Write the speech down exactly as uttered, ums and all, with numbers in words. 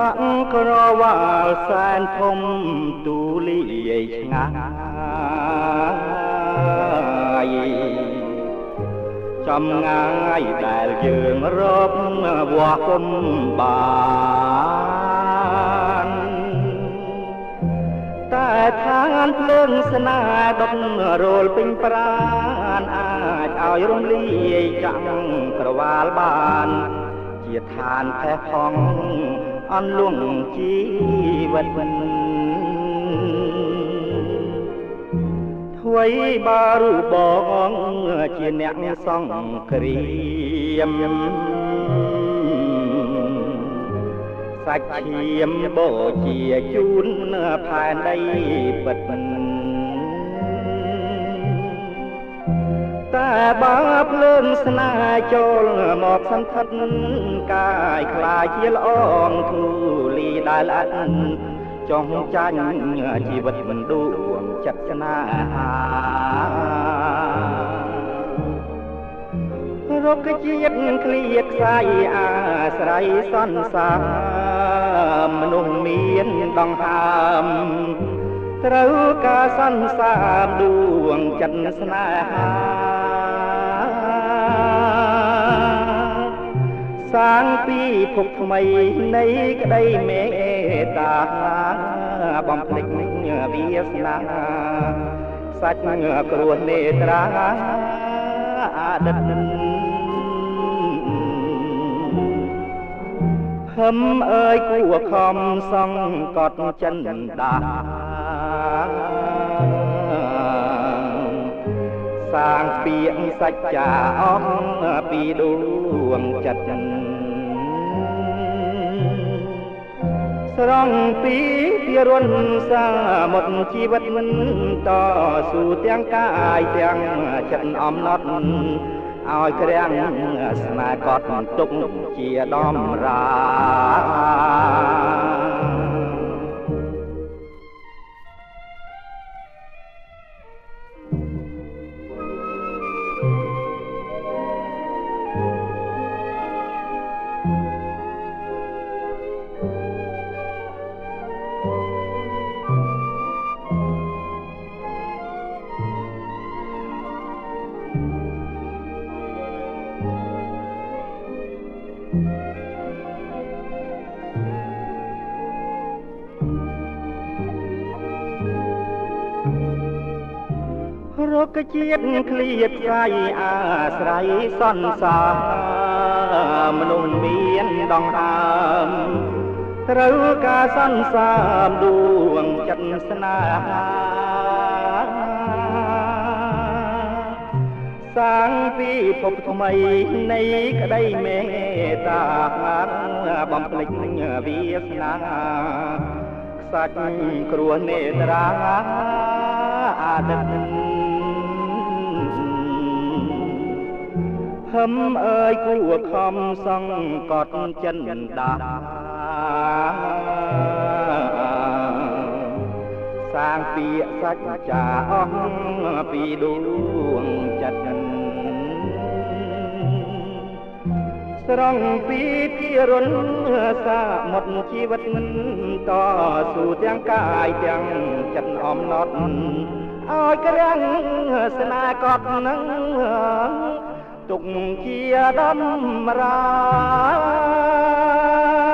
ក់ក្រវាលសែនធំទូលាយឆ្ងាយចំងាយដែលយើងរកវាស់គុំបានតែឋានភ្លើងស្នេហ៍ដុតរលពេញប្រាណអាចឲ្យរំលាយចាំងក្រវាលបានជាឋានផេះផង់អន់លួងជីវិតថ្វីបើរូបបងជាអ្នកសង្គ្រាមសាច់ឈាមបូជាជូនផែនដីពិតតែបើភ្លើងស្នេហ៍ចូលមកសន្ធិដ្ឋកាយខ្លាចជាល្អងធូលីដែលល្អិតចង់ចាញ់ជីវិតមិនដួងចិត្តស្នេហារុក្ខជាតិឃ្លៀតខ្សាយអាស្រ័យសន្សារមនុស្សមានដង្ហើមត្រូវការសន្សារដួងចិត្តស្នេហាសាងពីភពថ្មីនៃក្តីមេត្តាបំភ្លេចវាសនាសាច់គ្រោះនេត្រាអតីតហឹមអើយគួខំសង្កត់ចិនដាសាងពាក្យសច្ចាអស់ពីដួងចិត្តស្រង់ពីពីរុនសាមុតជីវិតមិនតស៊ូទាំងកាយទាំងចិត្តអំណត់ឲ្យក្រាំងស្នេហ៍កត់ទុកជាដំរារុក្ខជាតិឃ្លៀតខ្សាយអាស្រ័យសន្សារមនុស្សមានដង្ហើមត្រូវការសន្សារដួងចិត្តស្នេហាសាងពីភពថ្មីនៃក្តីមេត្តាបំភ្លេចវាសនាខ្សាច់គ្រោះនេត្រាអតីតហឹមអើយគួខំសង្កត់ចិនដាសាងពាក្យសច្ចាអស់ពីដួងចិត្តស្រង់ពីពីរុនសាមុតជីវិតមិនតស៊ូទាំងកាយទាំងចិត្តអំណត់ឲ្យក្រាំងស្នេហ៍កត់នឹងទុកជាដំរា